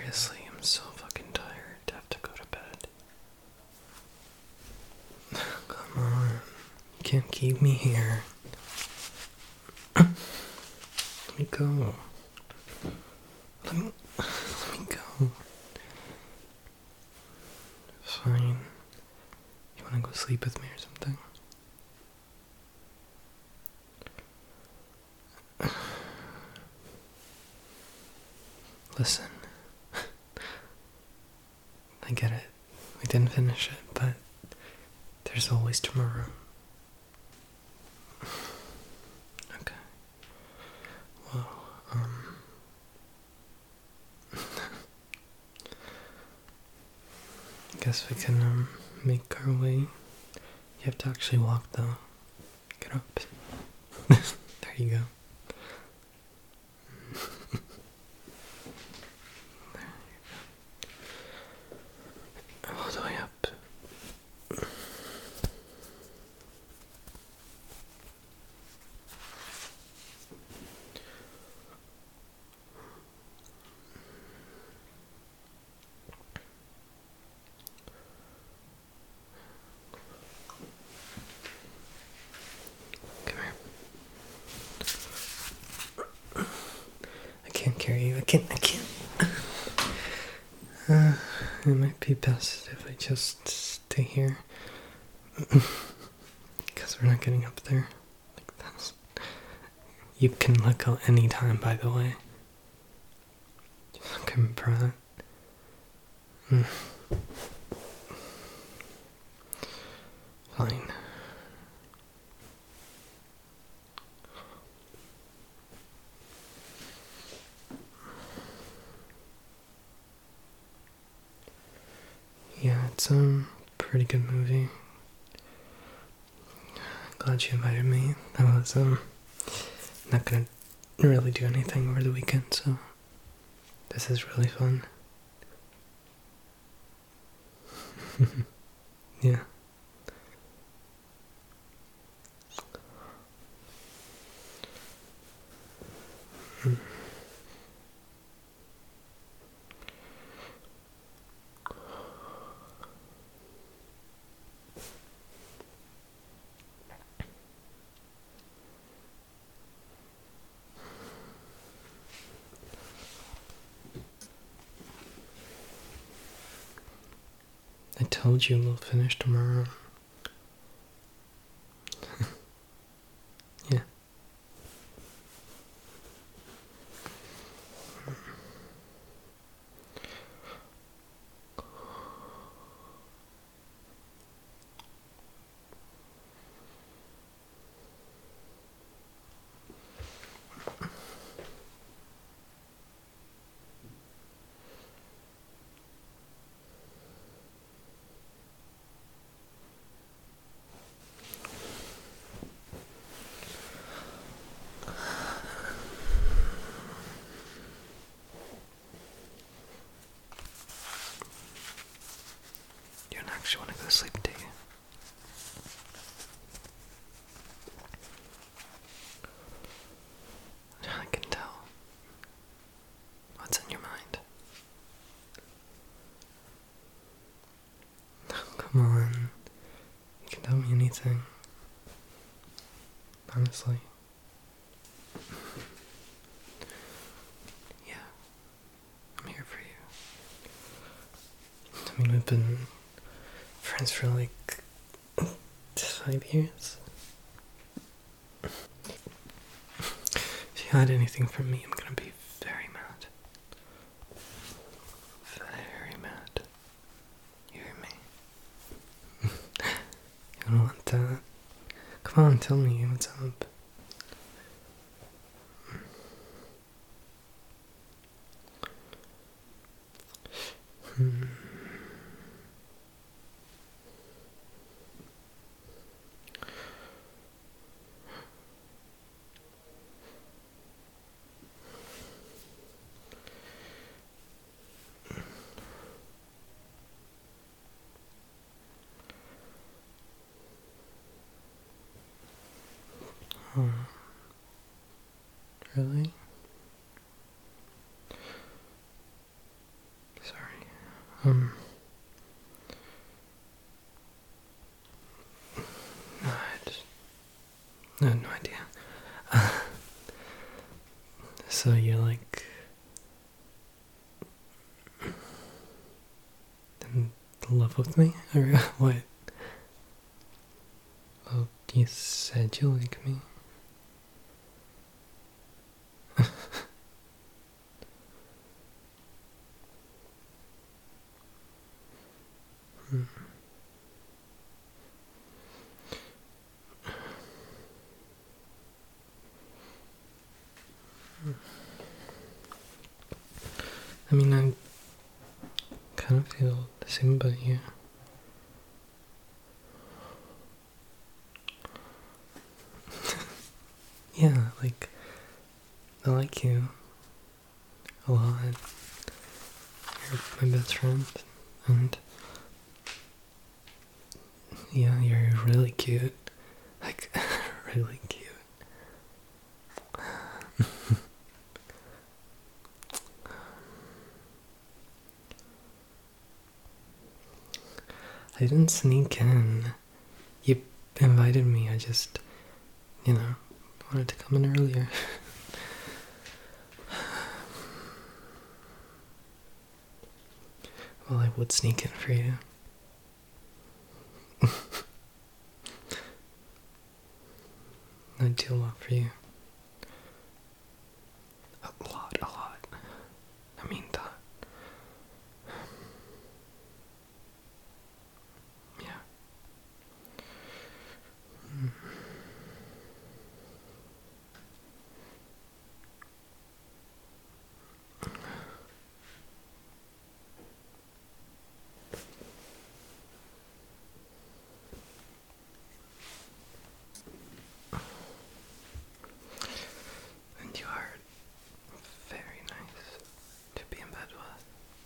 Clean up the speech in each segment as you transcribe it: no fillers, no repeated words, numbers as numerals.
Seriously, I'm so fucking tired to have to go to bed. Come on. You can't keep me here. Let me go. Let me go. Fine. You wanna go sleep with me or something? Listen. I get it. We didn't finish it, but there's always tomorrow. Okay. Well, I guess we can, make our way. You have to actually walk, though. Get up. There you go. All the way up. Come here. I can't carry you. I can't. It might be best if I just stay here. Because we're not getting up there. Like this. You can let go anytime, by the way. You fucking brat. Fine. Yeah, it's a pretty good movie. Glad you invited me. I was not gonna really do anything over the weekend, so this is really fun. Yeah. I told you we'll finish tomorrow. Yeah. You don't actually want to go to sleep, do you? I can tell. What's in your mind? Come on. You can tell me anything. Honestly. Yeah. I'm here for you. I mean, we've been friends for like 5 years. If you hide anything from me, I'm gonna be very mad. Very mad. You hear me? You don't want that. Come on, tell me what's up. Oh, really? Um, no, I have no idea. So you're like in love with me? Or what? Well, you said you like me. Hmm. I mean, I kind of feel the same about you. Yeah, like, I like you a lot. You're my best friend, and yeah, you're really cute. Like, really cute. I didn't sneak in. You invited me, I just, wanted to come in earlier. Well, I would sneak in for you. I'd do a lot for you. A lot, a lot. I mean that. Yeah. And you are very nice to be in bed with.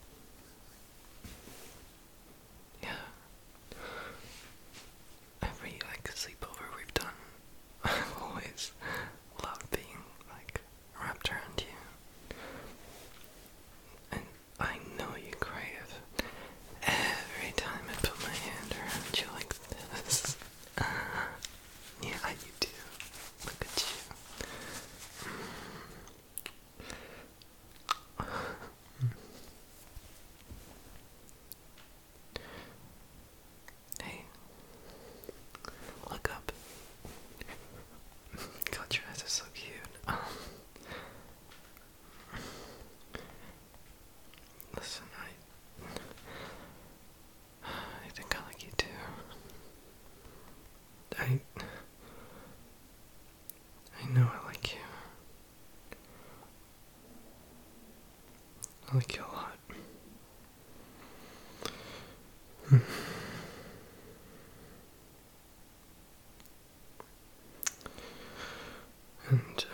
Yeah. Every sleepover we've done, I've always loved being wrapped around you. And I know you crave every time I put my hand around you like this. Yeah, you do. Look at you. Hey, look up. God, your eyes are so cute. Listen, I think I like you too. I know I like you. I like you a lot. And,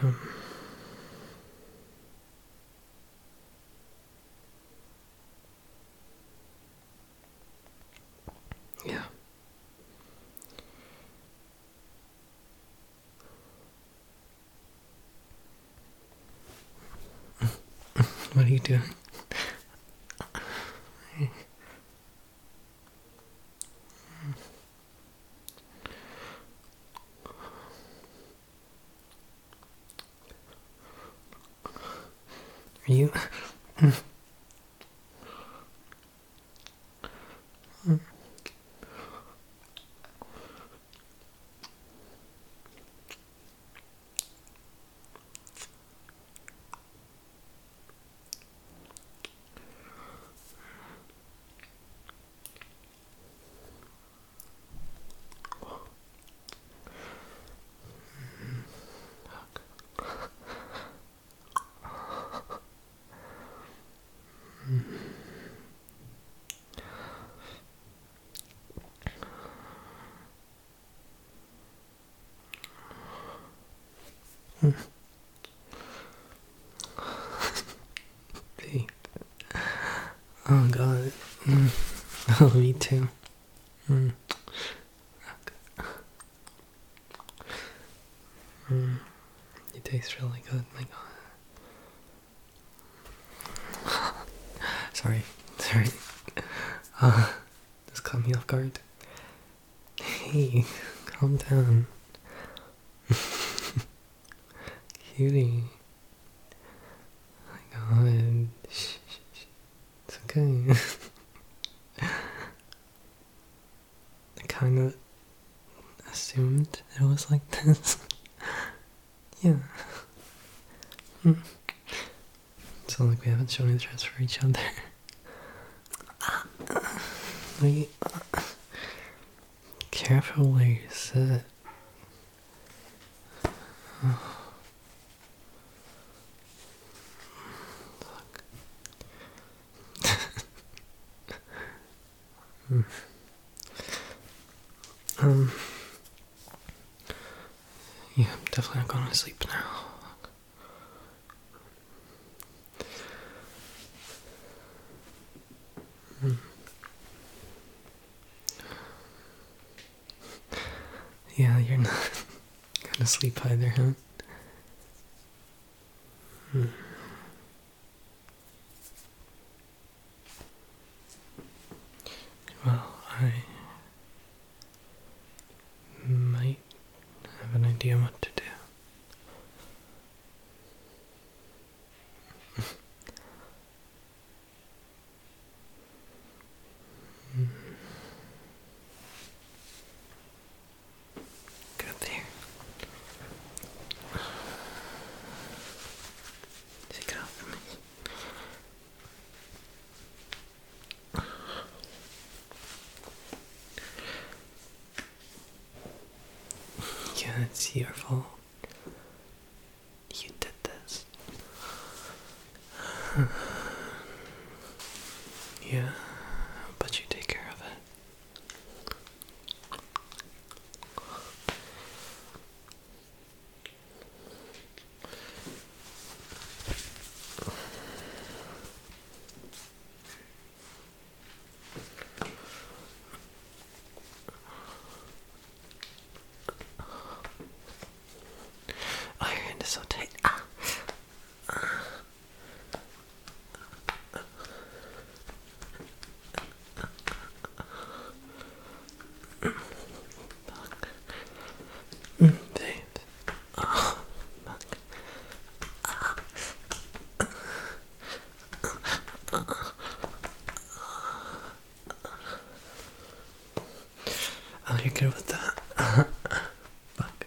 yeah. What are you doing? Are you? Hey. Oh god. Oh, me too. Mm. It tastes really good, my god. Sorry. This caught me off guard. Hey, calm down. Cutie. Oh my god. Shh, shh, shh. It's okay. I kind of assumed it was like this. Yeah. It's not like we haven't shown interest for each other. Wait. Careful where you sit. um, yeah, I'm definitely not going to sleep now. Yeah, you're not gonna sleep either, huh? Well, I might have an idea what to do. Good there. Take it off for me. Yeah, it's your fault. You did this. Yeah, but you take care of it. Oh, your hand is so tight. Ah. Babe. Oh, fuck. Oh, you're good with that. Fuck.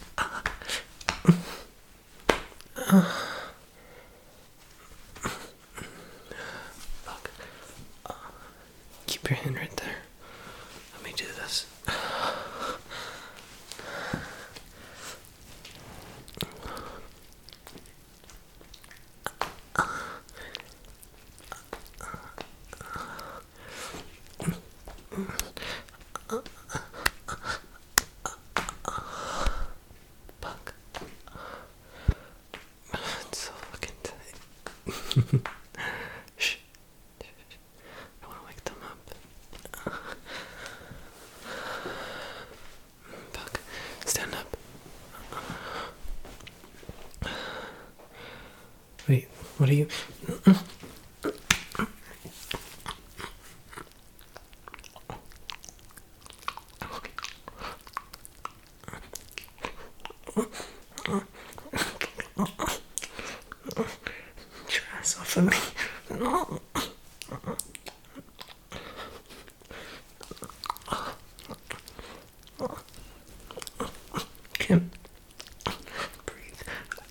Fuck. Keep your hand right there. Let me do this. Fuck. It's so fucking tight. Shh. I don't want to wake them up. Fuck. Stand up. Wait, what are you? Get your ass off of me. Can't breathe.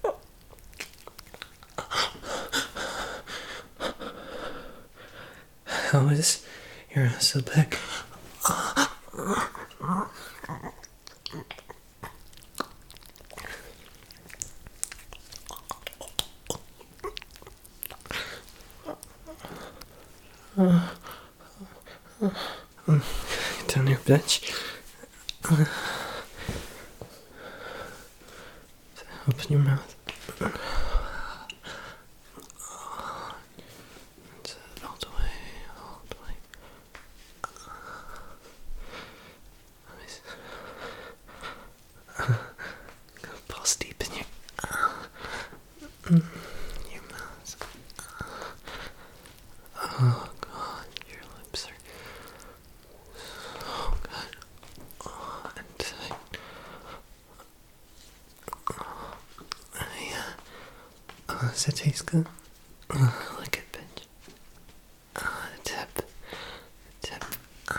How is your ass so big? Down here, bitch. Open your mouth. That's it, all the way, all the way. Pulse deep in your mouth. Oh god, your lips are Does that taste good? Lick it, bitch. The tip. The tip.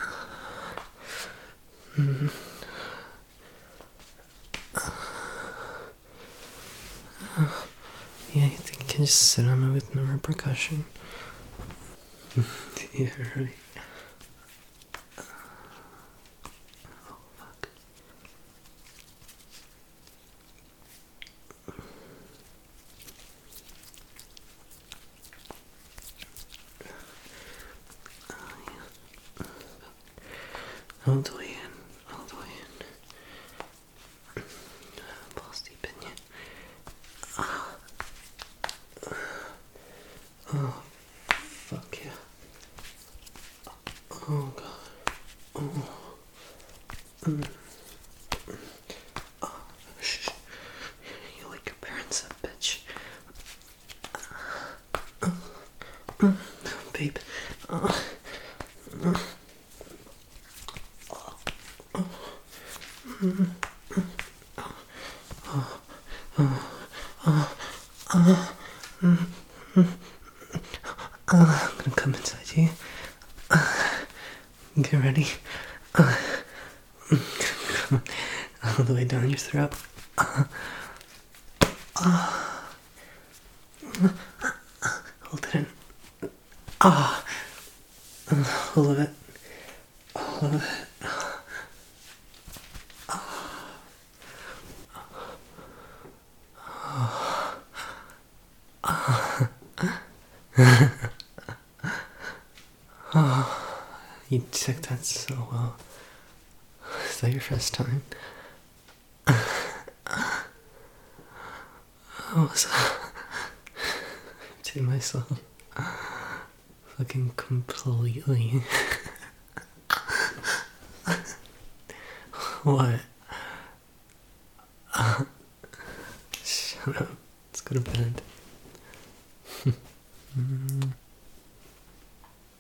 Mm. Yeah, you think you can just sit on it with no repercussion? Yeah, right. Oh, fuck. All the way in, all the way in. Balls deep in you. Oh, fuck yeah. Oh god. Oh. Oh, shh. You like your parents up, bitch. Babe. I'm gonna come inside you. Get ready. All the way down your throat. Hold it in. All of it. All of it. You took that so well. Is that your first time? I was to myself fucking completely. What? Shut up. Let's go to bed.